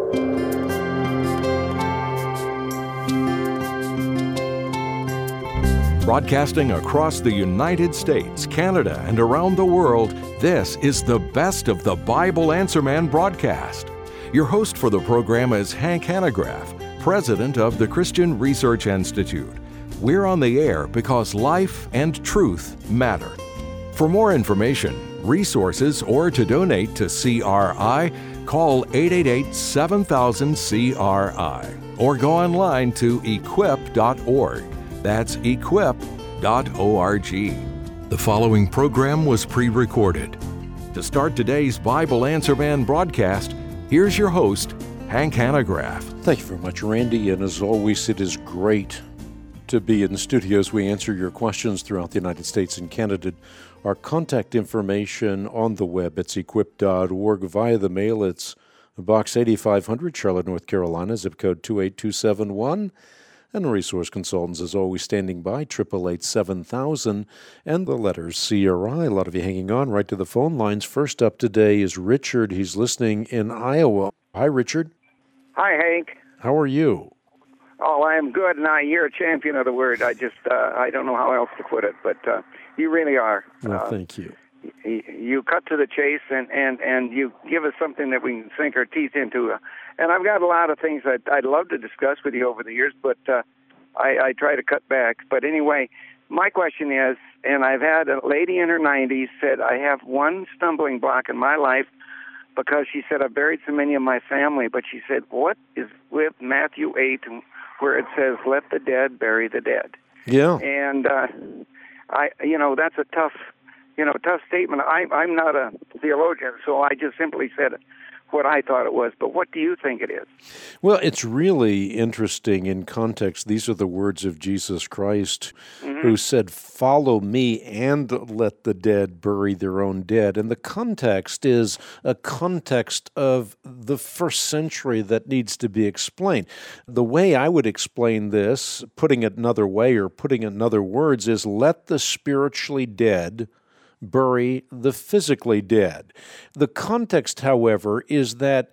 Broadcasting across the United States, Canada, and around the world, this is the Best of the Bible Answer Man broadcast. Your host for the program is Hank Hanegraaff, president of the Christian Research Institute. We're on the air because life and truth matter. For more information, resources, or to donate to CRI, call 888-7000-CRI or go online to equip.org. That's equip.org. The following program was pre-recorded. To start today's Bible Answer Man broadcast, here's your host, Hank Hanegraaff. Thank you very much, Randy. And as always, it is great to be in the studio as we answer your questions throughout the United States and Canada. Our contact information on the web, it's equip.org. Via the mail, it's Box 8500, Charlotte, North Carolina, zip code 28271. And resource consultants, as always, standing by, 888-7000, and the letters CRI. A lot of you hanging on right to the phone lines. First up today is Richard. He's listening in Iowa. Hi, Richard. Hi, Hank. How are you? Oh, I am good, and you're a champion of the word. I don't know how else to put it, but you really are. Well, thank you. You cut to the chase, and you give us something that we can sink our teeth into. And I've got a lot of things that I'd love to discuss with you over the years, but I try to cut back. But anyway, my question is, and I've had a lady in her 90s said, I have one stumbling block in my life because she said, I've buried so many of my family. But she said, what is with Matthew 8 where it says, let the dead bury the dead? Yeah. And, that's a tough statement. I'm not a theologian, so I just simply said what I thought it was. But what do you think it is? Well, it's really interesting in context. These are the words of Jesus Christ, who said, follow me and let the dead bury their own dead. And the context is a context of the first century that needs to be explained. The way I would explain this, putting it another way or putting it in other words, is let the spiritually dead bury the physically dead. The context, however, is that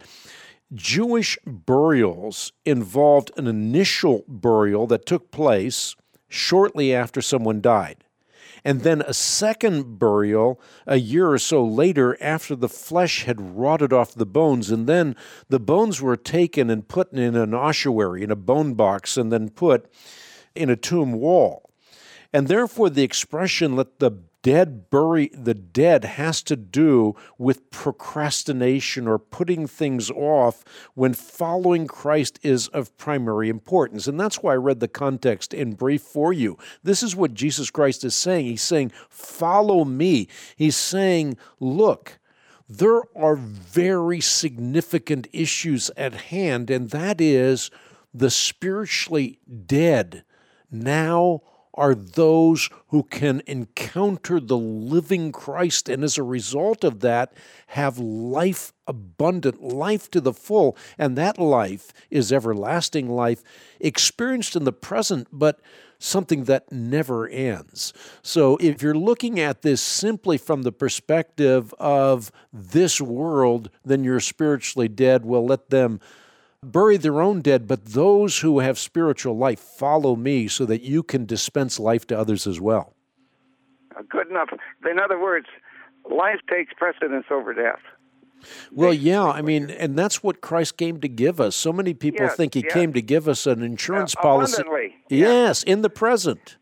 Jewish burials involved an initial burial that took place shortly after someone died, and then a second burial a year or so later after the flesh had rotted off the bones, and then the bones were taken and put in an ossuary, in a bone box, and then put in a tomb wall. And therefore the expression, let the dead bury the dead, has to do with procrastination or putting things off when following Christ is of primary importance. And that's why I read the context in brief for you. This is what Jesus Christ is saying. He's saying, follow me. He's saying, look, there are very significant issues at hand, and that is the spiritually dead now are those who can encounter the living Christ, and as a result of that, have life abundant, life to the full. And that life is everlasting life, experienced in the present, but something that never ends. So if you're looking at this simply from the perspective of this world, then you're spiritually dead. Well, let them bury their own dead, but those who have spiritual life, follow me so that you can dispense life to others as well. Good enough. In other words, life takes precedence over death. Well, yeah, I mean, and that's what Christ came to give us. So many people think he came to give us an insurance policy. Abundantly. Yes, in the present.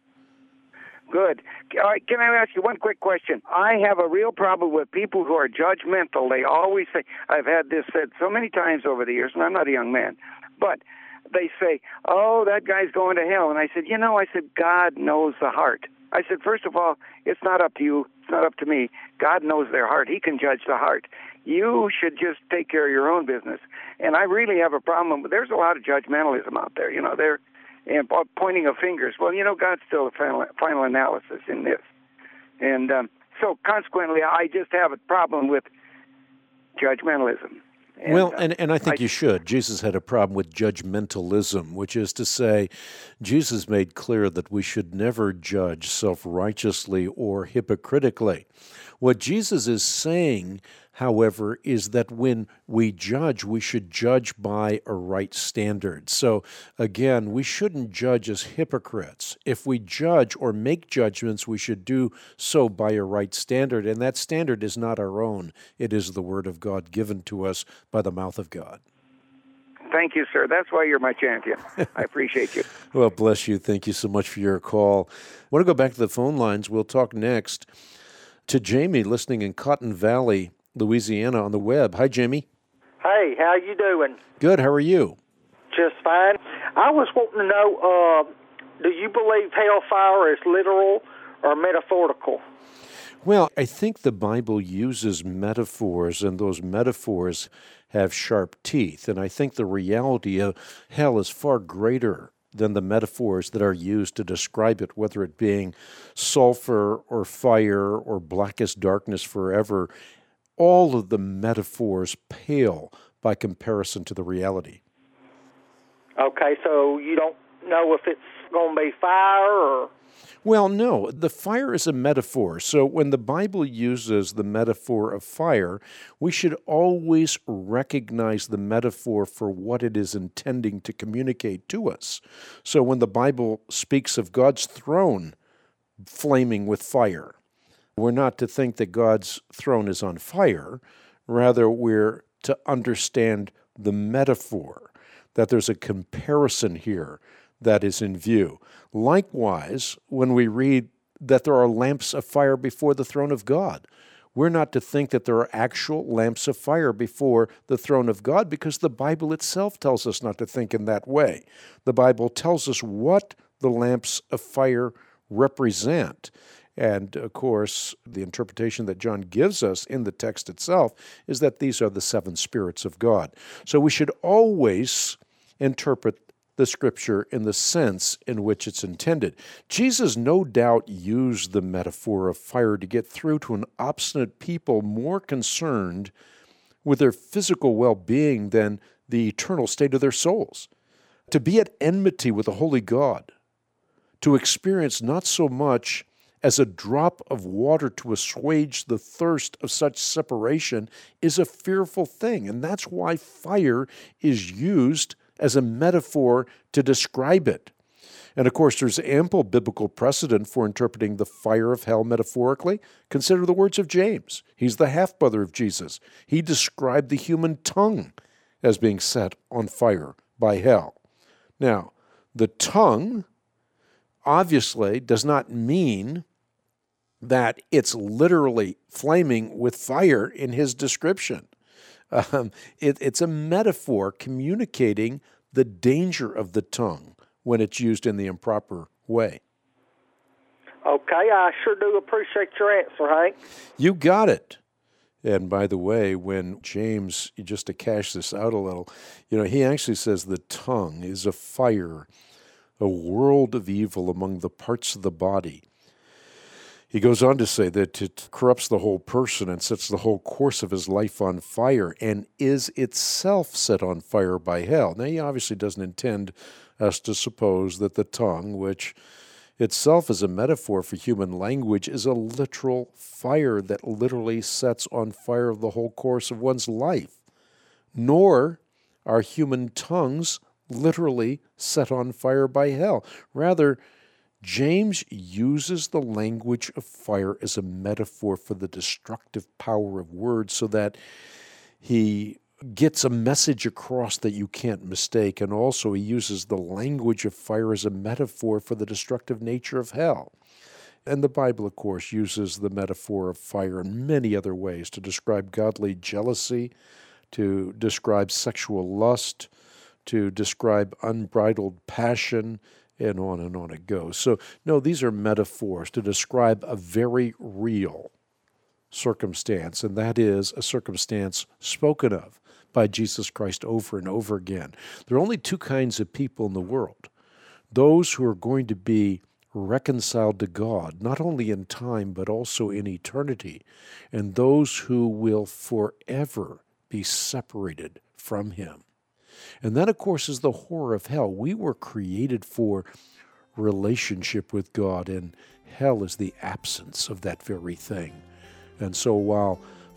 Good. All right, can I ask you one quick question? I have a real problem with people who are judgmental. They always say, I've had this said so many times over the years, and I'm not a young man, but they say, oh, that guy's going to hell. And I said, God knows the heart. I said, first of all, it's not up to you. It's not up to me. God knows their heart. He can judge the heart. You should just take care of your own business. And I really have a problem. There's a lot of judgmentalism out there. They're pointing of fingers. Well, God's still a final analysis in this. And so consequently, I just have a problem with judgmentalism. And I think you should. Jesus had a problem with judgmentalism, which is to say, Jesus made clear that we should never judge self-righteously or hypocritically. What Jesus is saying however, is that when we judge, we should judge by a right standard. So, again, we shouldn't judge as hypocrites. If we judge or make judgments, we should do so by a right standard, and that standard is not our own. It is the Word of God given to us by the mouth of God. Thank you, sir. That's why you're my champion. I appreciate you. Well, bless you. Thank you so much for your call. I want to go back to the phone lines. We'll talk next to Jamie, listening in Cotton Valley, Louisiana, on the web. Hi, Jamie. Hey, how you doing? Good. How are you? Just fine. I was wanting to know, do you believe hellfire is literal or metaphorical? Well, I think the Bible uses metaphors, and those metaphors have sharp teeth. And I think the reality of hell is far greater than the metaphors that are used to describe it, whether it being sulfur or fire or blackest darkness forever. All of the metaphors pale by comparison to the reality. Okay, so you don't know if it's going to be fire or... Well, no, the fire is a metaphor. So when the Bible uses the metaphor of fire, we should always recognize the metaphor for what it is intending to communicate to us. So when the Bible speaks of God's throne flaming with fire, we're not to think that God's throne is on fire. Rather, we're to understand the metaphor, that there's a comparison here that is in view. Likewise, when we read that there are lamps of fire before the throne of God, we're not to think that there are actual lamps of fire before the throne of God, because the Bible itself tells us not to think in that way. The Bible tells us what the lamps of fire represent. And, of course, the interpretation that John gives us in the text itself is that these are the seven spirits of God. So we should always interpret the Scripture in the sense in which it's intended. Jesus no doubt used the metaphor of fire to get through to an obstinate people more concerned with their physical well-being than the eternal state of their souls. To be at enmity with the holy God, to experience not so much as a drop of water to assuage the thirst of such separation, is a fearful thing. And that's why fire is used as a metaphor to describe it. And of course, there's ample biblical precedent for interpreting the fire of hell metaphorically. Consider the words of James. He's the half-brother of Jesus. He described the human tongue as being set on fire by hell. Now, the tongue obviously does not mean that it's literally flaming with fire in his description. It's a metaphor communicating the danger of the tongue when it's used in the improper way. Okay, I sure do appreciate your answer, Hank. You got it. And by the way, when James, just to cash this out a little, he actually says the tongue is a fire, a world of evil among the parts of the body. He goes on to say that it corrupts the whole person and sets the whole course of his life on fire and is itself set on fire by hell. Now, he obviously doesn't intend us to suppose that the tongue, which itself is a metaphor for human language, is a literal fire that literally sets on fire the whole course of one's life. Nor are human tongues literally set on fire by hell. Rather, James uses the language of fire as a metaphor for the destructive power of words so that he gets a message across that you can't mistake, and also he uses the language of fire as a metaphor for the destructive nature of hell. And the Bible, of course, uses the metaphor of fire in many other ways to describe godly jealousy, to describe sexual lust, to describe unbridled passion, and on it goes. So, no, these are metaphors to describe a very real circumstance, and that is a circumstance spoken of by Jesus Christ over and over again. There are only two kinds of people in the world: those who are going to be reconciled to God, not only in time, but also in eternity, and those who will forever be separated from Him. And that, of course, is the horror of hell. We were created for relationship with God, and hell is the absence of that very thing. And so while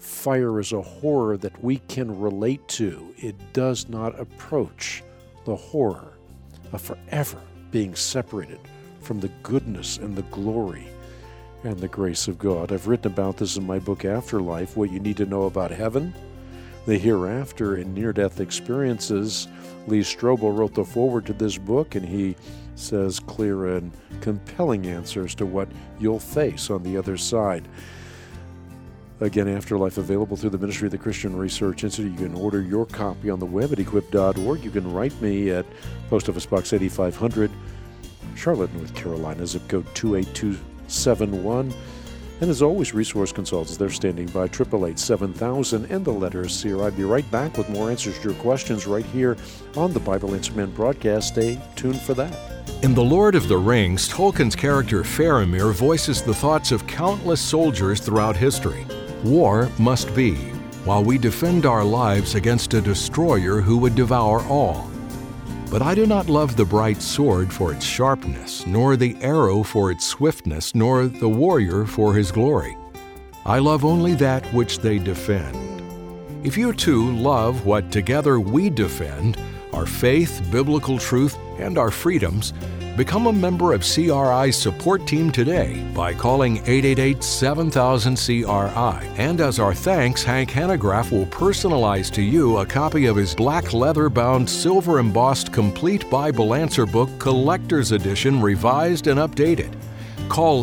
fire is a horror that we can relate to. It does not approach the horror of forever being separated from the goodness and the glory and the grace of God. I've written about this in my book, Afterlife, What You Need to Know About Heaven, the Hereafter, and Near-Death Experiences. Lee Strobel wrote the foreword to this book, and he says clear and compelling answers to what you'll face on the other side. Again, Afterlife, available through the Ministry of the Christian Research Institute. You can order your copy on the web at equip.org. You can write me at Post Office Box 8500, Charlotte, North Carolina, zip code 28271. And as always, Resource Consultants, they're standing by, 888-7000, and the letter is CR. I'll be right back with more answers to your questions right here on the Bible Answer Man broadcast. Stay tuned for that. In The Lord of the Rings, Tolkien's character Faramir voices the thoughts of countless soldiers throughout history. War must be, while we defend our lives against a destroyer who would devour all. But I do not love the bright sword for its sharpness, nor the arrow for its swiftness, nor the warrior for his glory. I love only that which they defend. If you too love what together we defend, our faith, biblical truth, and our freedoms, become a member of CRI's support team today by calling 888-7000-CRI. And as our thanks, Hank Hanegraaff will personalize to you a copy of his black leather-bound, silver-embossed Complete Bible Answer Book Collector's Edition, revised and updated. Call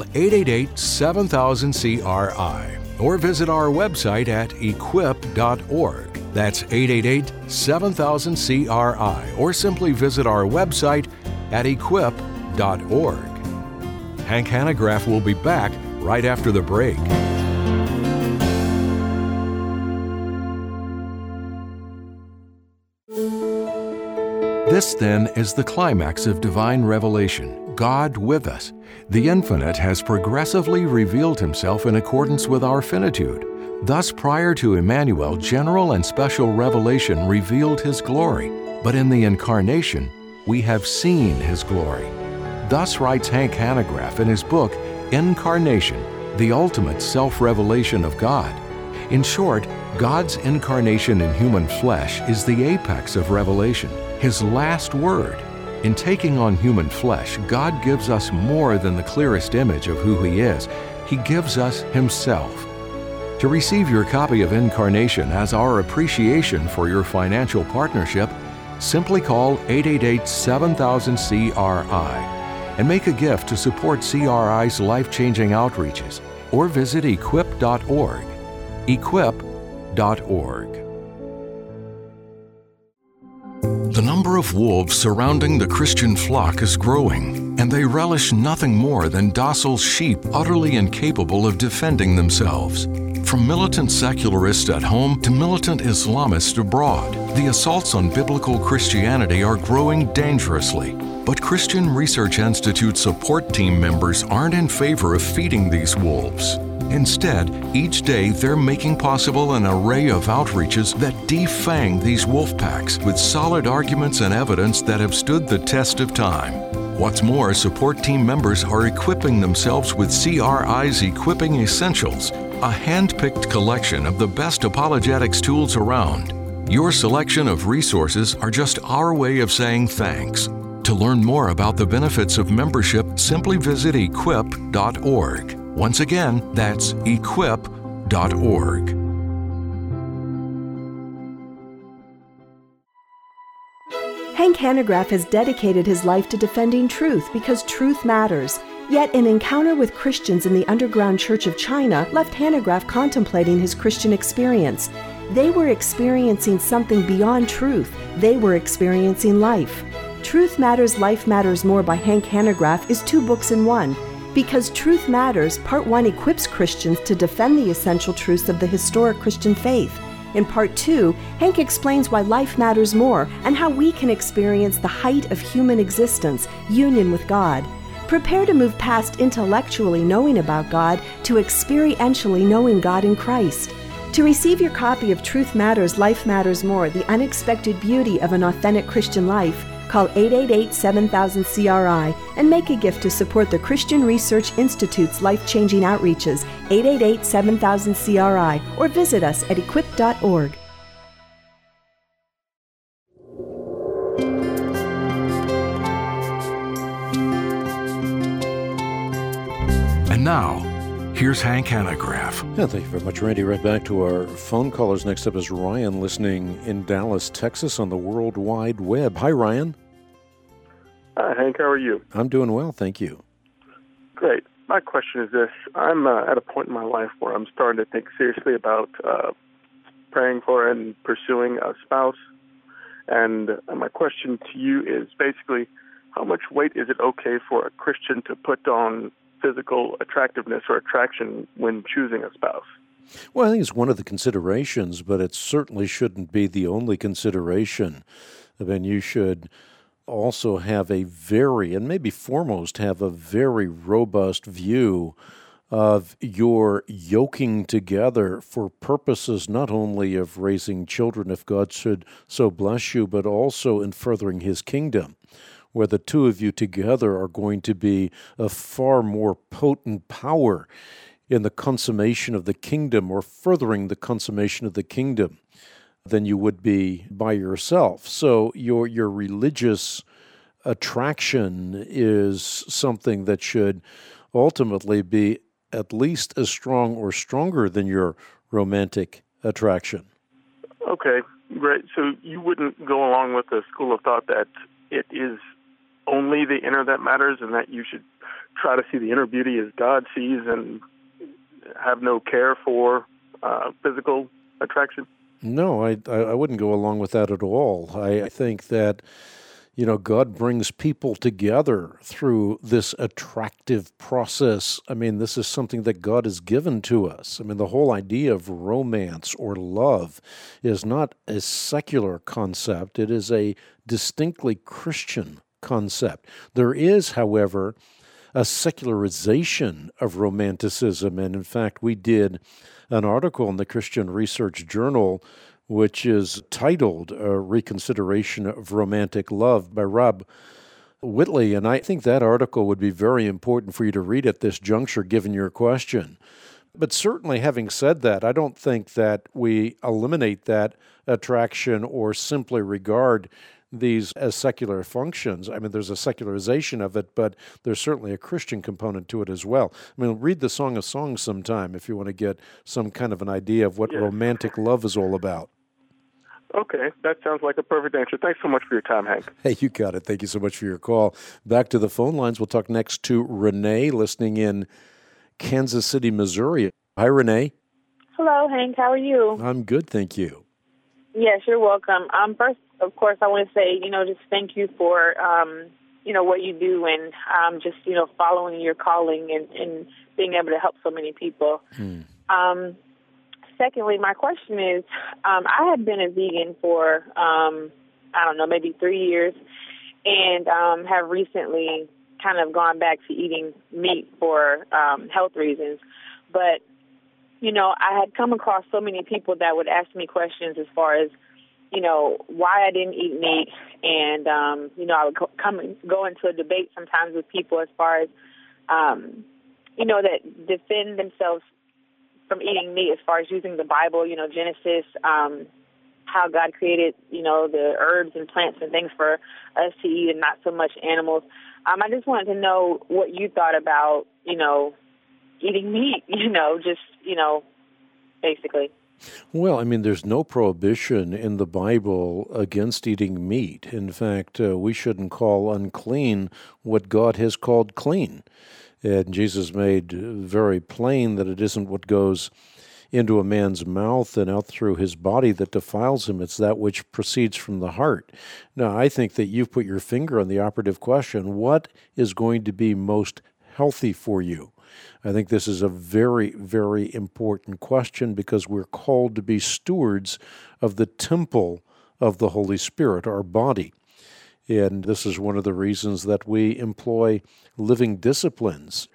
888-7000-CRI or visit our website at equip.org. That's 888-7000-CRI, or simply visit our website at equip.org. Hank Hanegraaff will be back right after the break. This, then, is the climax of divine revelation, God with us. The Infinite has progressively revealed Himself in accordance with our finitude. Thus, prior to Emmanuel, general and special revelation revealed His glory, but in the Incarnation, we have seen His glory. Thus writes Hank Hanegraaff in his book, Incarnation, the Ultimate Self-Revelation of God. In short, God's incarnation in human flesh is the apex of revelation, His last word. In taking on human flesh, God gives us more than the clearest image of who He is. He gives us Himself. To receive your copy of Incarnation as our appreciation for your financial partnership, simply call 888-7000-CRI and make a gift to support CRI's life-changing outreaches, or visit equip.org. Equip.org. The number of wolves surrounding the Christian flock is growing, and they relish nothing more than docile sheep utterly incapable of defending themselves. From militant secularists at home to militant Islamists abroad, the assaults on biblical Christianity are growing dangerously. But Christian Research Institute support team members aren't in favor of feeding these wolves. Instead, each day they're making possible an array of outreaches that defang these wolf packs with solid arguments and evidence that have stood the test of time. What's more, support team members are equipping themselves with CRI's Equipping Essentials, a hand-picked collection of the best apologetics tools around. Your selection of resources are just our way of saying thanks. To learn more about the benefits of membership, simply visit equip.org. Once again, that's equip.org. Hank Hanegraaff has dedicated his life to defending truth because truth matters. Yet an encounter with Christians in the underground Church of China left Hanegraaff contemplating his Christian experience. They were experiencing something beyond truth. They were experiencing life. Truth Matters, Life Matters More by Hank Hanegraaff is 2 books in one. Because Truth Matters, Part 1 equips Christians to defend the essential truths of the historic Christian faith. In Part 2, Hank explains why life matters more and how we can experience the height of human existence, union with God. Prepare to move past intellectually knowing about God to experientially knowing God in Christ. To receive your copy of Truth Matters, Life Matters More, The Unexpected Beauty of an Authentic Christian Life, call 888-7000-CRI and make a gift to support the Christian Research Institute's life-changing outreaches, 888-7000-CRI, or visit us at equip.org. And now, here's Hank Hanegraaff. Yeah, thank you very much, Randy. Right back to our phone callers. Next up is Ryan, listening in Dallas, Texas on the World Wide Web. Hi, Ryan. Hi, Hank. How are you? I'm doing well, thank you. Great. My question is this. I'm at a point in my life where I'm starting to think seriously about praying for and pursuing a spouse. And my question to you is basically, how much weight is it okay for a Christian to put on physical attractiveness or attraction when choosing a spouse? Well, I think it's one of the considerations, but it certainly shouldn't be the only consideration. I mean, you should also have and maybe foremost, have a very robust view of your yoking together for purposes not only of raising children, if God should so bless you, but also in furthering His kingdom, where the two of you together are going to be a far more potent power in the consummation of the kingdom or furthering the consummation of the kingdom than you would be by yourself. So your religious attraction is something that should ultimately be at least as strong or stronger than your romantic attraction. Okay, great. So you wouldn't go along with the school of thought that it is only the inner that matters and that you should try to see the inner beauty as God sees and have no care for physical attraction? No, I wouldn't go along with that at all. I think that, God brings people together through this attractive process. I mean, this is something that God has given to us. I mean, the whole idea of romance or love is not a secular concept. It is a distinctly Christian concept. There is, however, a secularization of romanticism, and in fact, we did an article in the Christian Research Journal which is titled Reconsideration of Romantic Love by Rob Whitley, and I think that article would be very important for you to read at this juncture, given your question. But certainly, having said that, I don't think that we eliminate that attraction or simply regard these as secular functions. I mean, there's a secularization of it, but there's certainly a Christian component to it as well. I mean, read the Song of Songs sometime if you want to get some kind of an idea of what romantic love is all about. Okay, that sounds like a perfect answer. Thanks so much for your time, Hank. Hey, you got it. Thank you so much for your call. Back to the phone lines. We'll talk next to Renee, listening in Kansas City, Missouri. Hi, Renee. Hello, Hank. How are you? I'm good, thank you. Yes, you're welcome. First, of course, I want to say, just thank you for, what you do and just, following your calling and being able to help so many people. Secondly, my question is, I have been a vegan for, maybe 3 years and have recently kind of gone back to eating meat for health reasons. But, I had come across so many people that would ask me questions as far as, why I didn't eat meat. And, I would go into a debate sometimes with people as far as, that defend themselves from eating meat as far as using the Bible, Genesis, how God created, the herbs and plants and things for us to eat and not so much animals. I just wanted to know what you thought about, eating meat, basically. Well, I mean, there's no prohibition in the Bible against eating meat. In fact, we shouldn't call unclean what God has called clean. And Jesus made very plain that it isn't what goes into a man's mouth and out through his body that defiles him. It's that which proceeds from the heart. Now, I think that you've put your finger on the operative question. What is going to be most healthy for you? I think this is a very, very important question because we're called to be stewards of the temple of the Holy Spirit, our body. And this is one of the reasons that we employ living disciplines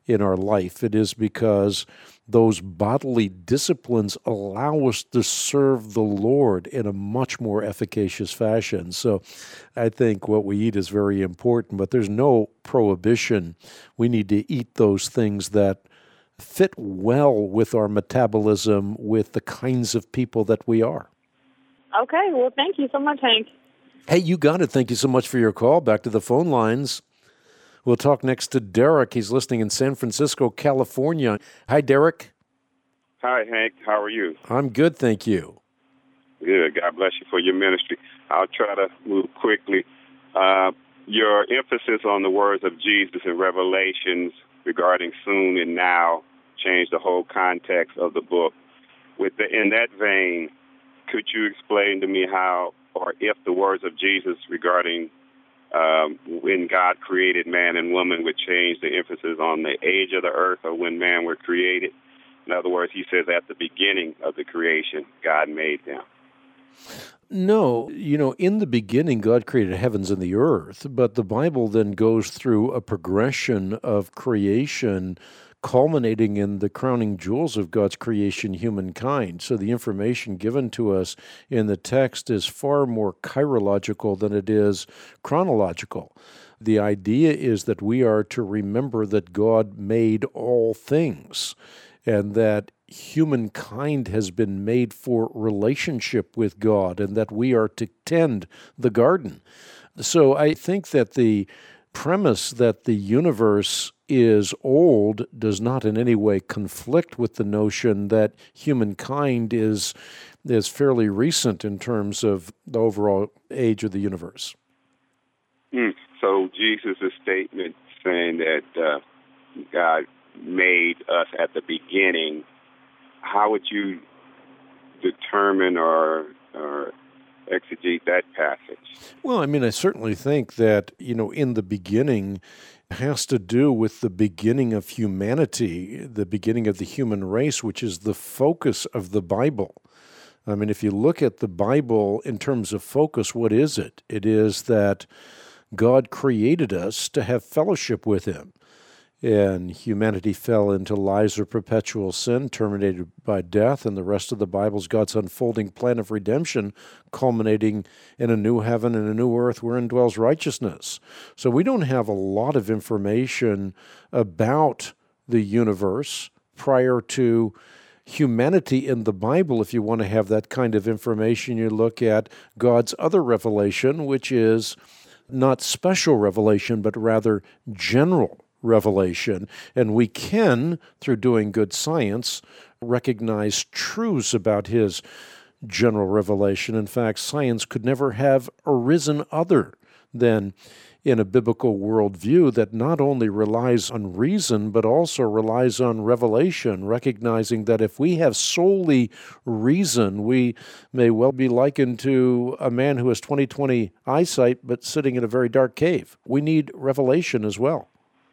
in our life. It is because those bodily disciplines allow us to serve the Lord in a much more efficacious fashion. So I think what we eat is very important, but there's no prohibition. We need to eat those things that fit well with our metabolism, with the kinds of people that we are. Okay, well, thank you so much, Hank. Hey, you got it. Thank you so much for your call. Back to the phone lines. We'll talk next to Derek. He's listening in San Francisco, California. Hi, Derek. Hi, Hank. How are you? I'm good, thank you. Good. God bless you for your ministry. I'll try to move quickly. Your emphasis on the words of Jesus in Revelations regarding soon and now changed the whole context of the book. In that vein, could you explain to me how or if the words of Jesus regarding when God created man and woman would change the emphasis on the age of the earth or when man were created? In other words, he says at the beginning of the creation, God made them. No, in the beginning, God created heavens and the earth, but the Bible then goes through a progression of creation culminating in the crowning jewels of God's creation, humankind. So the information given to us in the text is far more chirological than it is chronological. The idea is that we are to remember that God made all things, and that humankind has been made for relationship with God, and that we are to tend the garden. So I think that the premise that the universe is old does not in any way conflict with the notion that humankind is fairly recent in terms of the overall age of the universe. So Jesus' statement saying that God made us at the beginning, how would you determine or exegete that passage? Well, I certainly think that, in the beginning has to do with the beginning of humanity, the beginning of the human race, which is the focus of the Bible. If you look at the Bible in terms of focus, what is it? It is that God created us to have fellowship with Him. And humanity fell into lives of perpetual sin, terminated by death, and the rest of the Bible is God's unfolding plan of redemption, culminating in a new heaven and a new earth wherein dwells righteousness. So we don't have a lot of information about the universe prior to humanity in the Bible. If you want to have that kind of information, you look at God's other revelation, which is not special revelation, but rather general revelation. And we can, through doing good science, recognize truths about His general revelation. In fact, science could never have arisen other than in a biblical worldview that not only relies on reason, but also relies on revelation, recognizing that if we have solely reason, we may well be likened to a man who has 20/20 eyesight, but sitting in a very dark cave. We need revelation as well.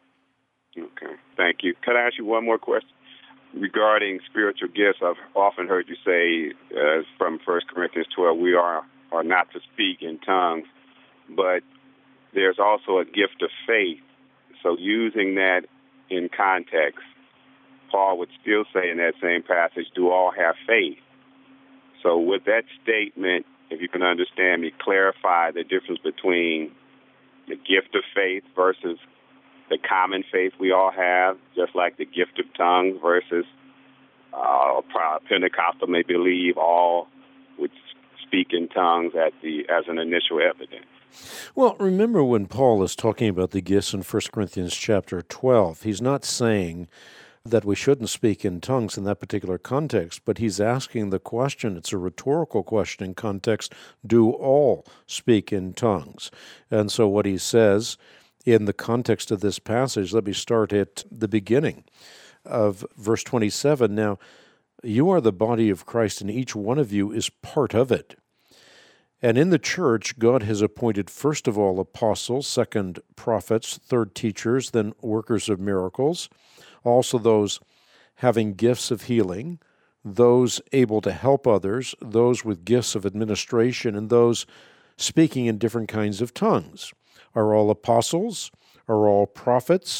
Okay, thank you. Could I ask you one more question regarding spiritual gifts? I've often heard you say from 1 Corinthians 12, we are not to speak in tongues, but there's also a gift of faith. So using that in context, Paul would still say in that same passage, do all have faith? So with that statement, if you can understand me, clarify the difference between the gift of faith versus the common faith we all have, just like the gift of tongues versus Pentecostal may believe all would speak in tongues as an initial evidence. Well, remember when Paul is talking about the gifts in 1 Corinthians chapter 12, he's not saying that we shouldn't speak in tongues in that particular context, but he's asking the question, it's a rhetorical question in context, do all speak in tongues? And so what he says in the context of this passage, let me start at the beginning of verse 27. Now, you are the body of Christ, and each one of you is part of it. And in the church, God has appointed first of all apostles, second prophets, third teachers, then workers of miracles, also those having gifts of healing, those able to help others, those with gifts of administration, and those speaking in different kinds of tongues. Are all apostles? Are all prophets?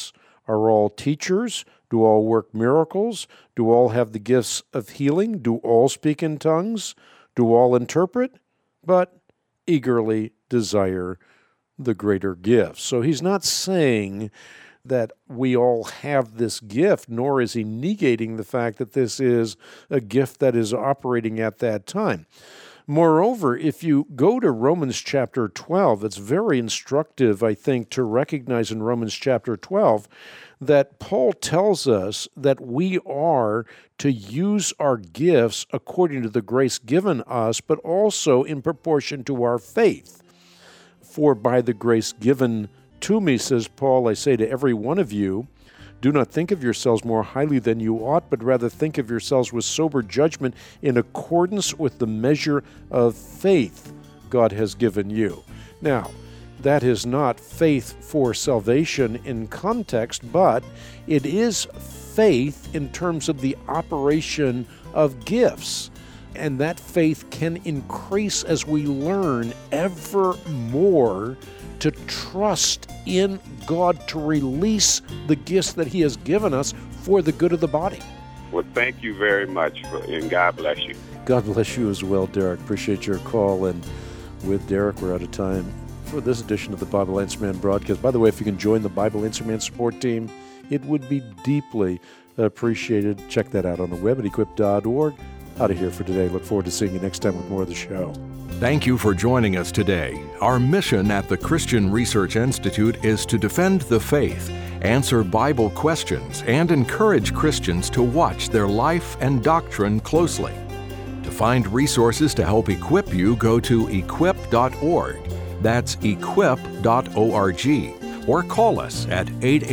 Are all teachers? Do all work miracles? Do all have the gifts of healing? Do all speak in tongues? Do all interpret? But eagerly desire the greater gifts. So he's not saying that we all have this gift, nor is he negating the fact that this is a gift that is operating at that time. Moreover, if you go to Romans chapter 12, it's very instructive, I think, to recognize in Romans chapter 12 that Paul tells us that we are to use our gifts according to the grace given us, but also in proportion to our faith. For by the grace given to me, says Paul, I say to every one of you, do not think of yourselves more highly than you ought, but rather think of yourselves with sober judgment in accordance with the measure of faith God has given you. Now, that is not faith for salvation in context, but it is faith in terms of the operation of gifts. And that faith can increase as we learn ever more to trust in God to release the gifts that He has given us for the good of the body. Well, thank you very much, and God bless you. God bless you as well, Derek. Appreciate your call. And with Derek, we're out of time for this edition of the Bible Answer Man broadcast. By the way, if you can join the Bible Answer Man support team, it would be deeply appreciated. Check that out on the web at equip.org. Out of here for today. Look forward to seeing you next time with more of the show. Thank you for joining us today. Our mission at the Christian Research Institute is to defend the faith, answer Bible questions, and encourage Christians to watch their life and doctrine closely. To find resources to help equip you, go to equip.org. That's equip.org. Or call us at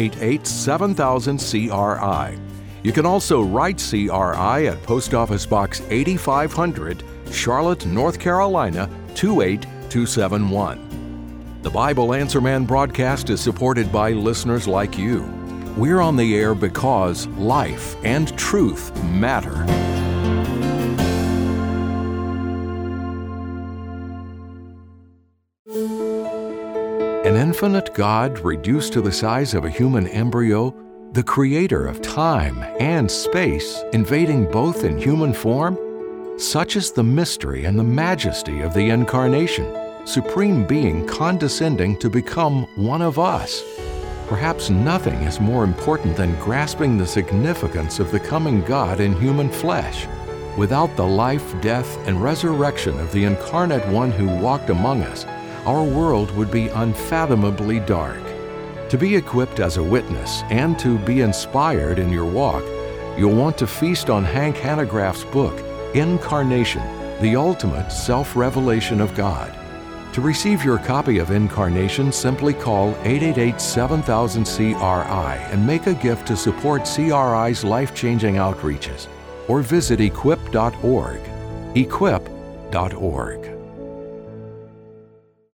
888-7000-CRI. You can also write CRI at Post Office Box 8500, Charlotte, North Carolina, 28271. The Bible Answer Man broadcast is supported by listeners like you. We're on the air because life and truth matter. An infinite God reduced to the size of a human embryo, the creator of time and space, invading both in human form? Such is the mystery and the majesty of the Incarnation, Supreme Being condescending to become one of us. Perhaps nothing is more important than grasping the significance of the coming God in human flesh. Without the life, death, and resurrection of the Incarnate One who walked among us, our world would be unfathomably dark. To be equipped as a witness and to be inspired in your walk, you'll want to feast on Hank Hanegraaff's book, Incarnation, the Ultimate Self-Revelation of God. To receive your copy of Incarnation, simply call 888-7000-CRI and make a gift to support CRI's life-changing outreaches, or visit equip.org. equip.org.